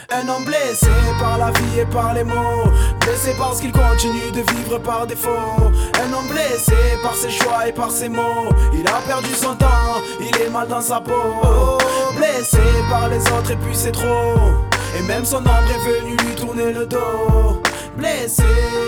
Un homme blessé par la vie et par les mots, blessé parce qu'il continue de vivre par défaut. Un homme blessé par ses choix et par ses mots, il a perdu son temps, il est mal dans sa peau. Blessé par les autres et puis c'est trop, et même son ombre est venu lui tourner le dos. Blessé,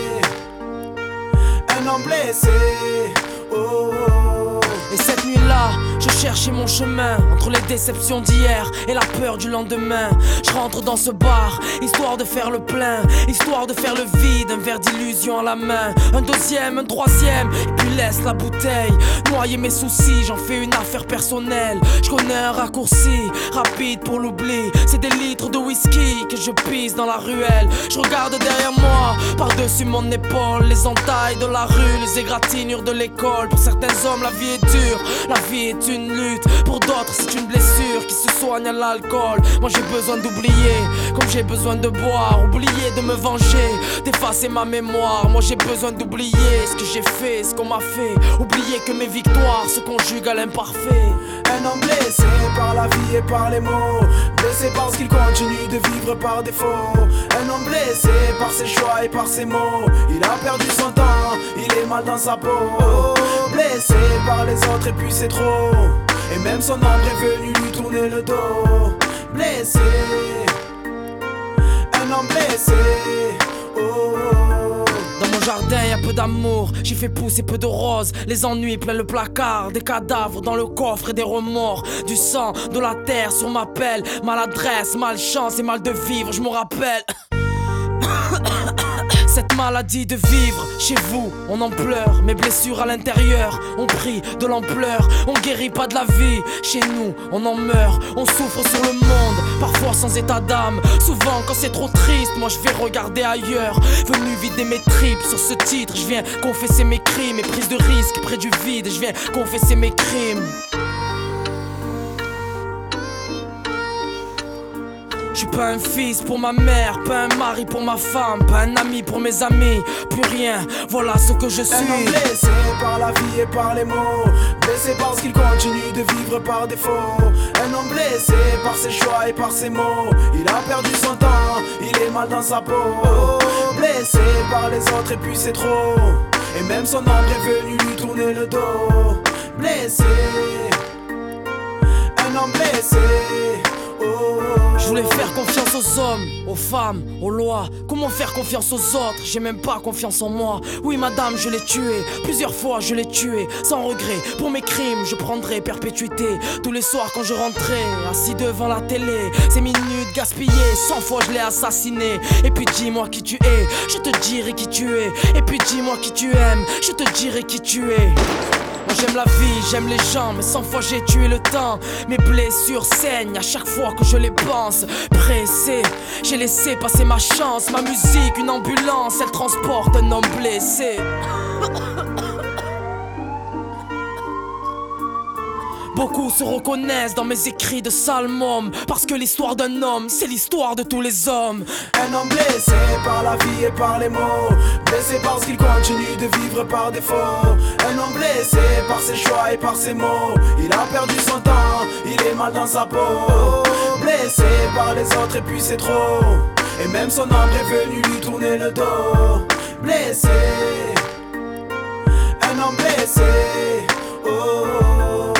un homme blessé, oh. Et cette nuit-là, je cherchais mon chemin entre les déceptions d'hier et la peur du lendemain. Je rentre dans ce bar, histoire de faire le plein, histoire de faire le vide, un verre d'illusion à la main. Un deuxième, un troisième, et puis laisse la bouteille noyer mes soucis, j'en fais une affaire personnelle. Je connais un raccourci, rapide pour l'oubli. C'est des litres de whisky que je pisse dans la ruelle. Je regarde derrière moi, par-dessus mon épaule, les entailles de la rue, les égratignures de l'école. Pour certains hommes, la vie est dure, la vie est une lutte. Pour d'autres, c'est une blessure qui se soigne à l'alcool. Moi j'ai besoin d'oublier, comme j'ai besoin de boire. Oublier de me venger, d'effacer ma mémoire. Moi j'ai besoin d'oublier ce que j'ai fait, ce qu'on m'a fait. Oublier que mes victoires se conjuguent à l'imparfait. Un homme blessé par la vie et par les mots, blessé parce qu'il continue de vivre par défaut. Un homme blessé par ses choix et par ses mots, il a perdu son temps, il est mal dans sa peau. Blessé par les autres et puis c'est trop, et même son ombre est venu lui tourner le dos. Blessé, un homme blessé, oh. Dans mon jardin y'a peu d'amour, j'y fais pousser peu de roses. Les ennuis plein le placard, des cadavres dans le coffre et des remords. Du sang, de la terre sur ma pelle, maladresse, malchance et mal de vivre, je me rappelle. Cette maladie de vivre, chez vous, on en pleure. Mes blessures à l'intérieur ont pris de l'ampleur. On guérit pas de la vie, chez nous, on en meurt. On souffre sur le monde, parfois sans état d'âme. Souvent quand c'est trop triste, moi je vais regarder ailleurs. Venu vider mes tripes sur ce titre, je viens confesser mes crimes. Mes prises de risque près du vide, je viens confesser mes crimes. Je suis pas un fils pour ma mère, pas un mari pour ma femme, pas un ami pour mes amis, plus rien, voilà ce que je suis. Un homme blessé par la vie et par les mots, blessé parce qu'il continue de vivre par défaut. Un homme blessé par ses choix et par ses mots, il a perdu son temps, il est mal dans sa peau. Blessé par les autres et puis c'est trop, et même son ombre est venu lui tourner le dos. Blessé, un homme blessé, oh. Je voulais faire confiance aux hommes, aux femmes, aux lois. Comment faire confiance aux autres? J'ai même pas confiance en moi. Oui madame, je l'ai tué, plusieurs fois je l'ai tué. Sans regret, pour mes crimes je prendrai perpétuité. Tous les soirs quand je rentrais, assis devant la télé, ces minutes gaspillées, 100 fois je l'ai assassiné. Et puis dis-moi qui tu es, je te dirai qui tu es. Et puis dis-moi qui tu aimes, je te dirai qui tu es. Moi j'aime la vie, j'aime les gens, mais 100 fois j'ai tué le temps. Mes blessures saignent à chaque fois que je les pense. Pressé, j'ai laissé passer ma chance. Ma musique, une ambulance, elle transporte un homme blessé. Beaucoup se reconnaissent dans mes écrits de salmum, parce que l'histoire d'un homme, c'est l'histoire de tous les hommes. Un homme blessé par la vie et par les mots, blessé parce qu'il continue de vivre par défaut. Un homme blessé par ses choix et par ses mots, il a perdu son temps, il est mal dans sa peau. Blessé par les autres et puis c'est trop, et même son ombre est venu lui tourner le dos. Blessé, un homme blessé, oh.